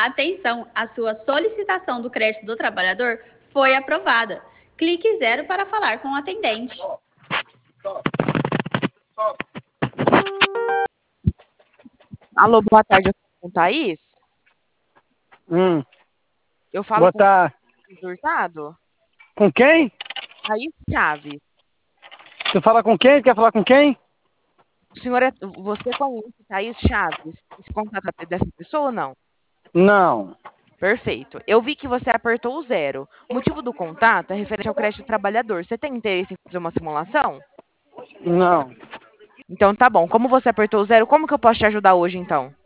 Atenção, a sua solicitação do crédito do trabalhador foi aprovada. Clique 0 para falar com o atendente. Alô, boa tarde, eu falo com o Thaís? Eu falo Boa com o tarde. Thaís Hurtado? Com quem? Thaís Chaves. Você fala com quem? Quer falar com quem? Você conhece Thaís Chaves? Esse contato dessa pessoa ou não? Não. Perfeito. Eu vi que você apertou o 0. O motivo do contato é referente ao crédito trabalhador. Você tem interesse em fazer uma simulação? Não. Então tá bom. Como você apertou o 0, como que eu posso te ajudar hoje, então?